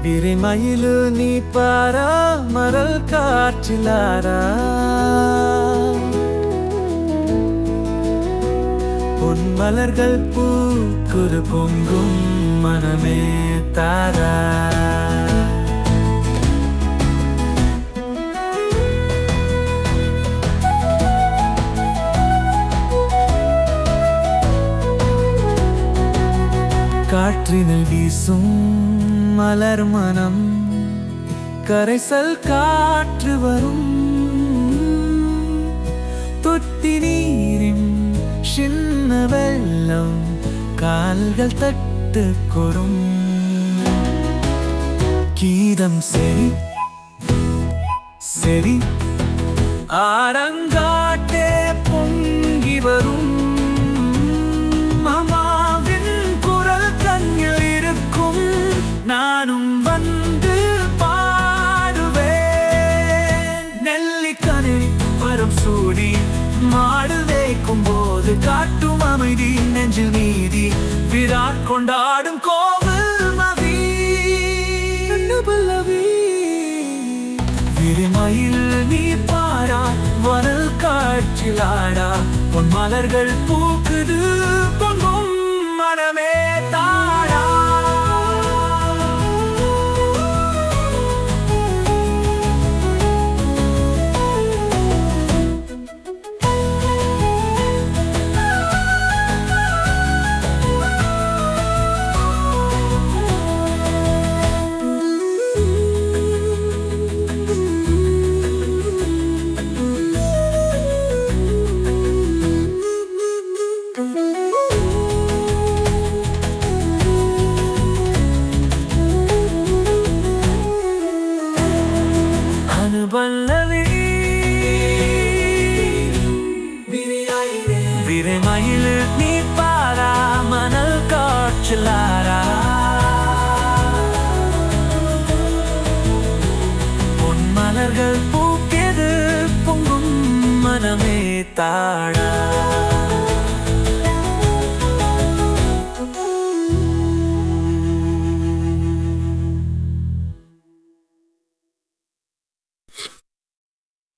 விரிமயிலு நீ பாரா மரல் காற்றிலாரா உன் மலர்கள் பூக்குரு பொங்கும் மனமே தாரா காற்றினில் வீசும் மலர் மனம் கரைசல் காற்று வரும் தொட்டி நீரின் சின்ன வெள்ளம் கால்கள் தட்டு கொரும் கீதம் சரி சரி ஆரங்காட்டே பொங்கி வரும் நானும் வந்து பாடுவேன் நெல்லிக்கனி வரும் சூடி மாடு வைக்கும் போது காட்டும் அமைதி நெஞ்சில் நீதி விராட் கொண்டாடும் கோவில் மதி பல்லவி விரிமயில் நீ பாரா வனல் காற்றிலாடா பொன் மலர்கள் பூக்குது பொங்கும் மனமே தாடா பல்லவி விரிமயிலு நீ பாரா மணல் காற்றிலாரா பொன் மலர்கள் பூக்கியது பொங்கும் மனமே தாடா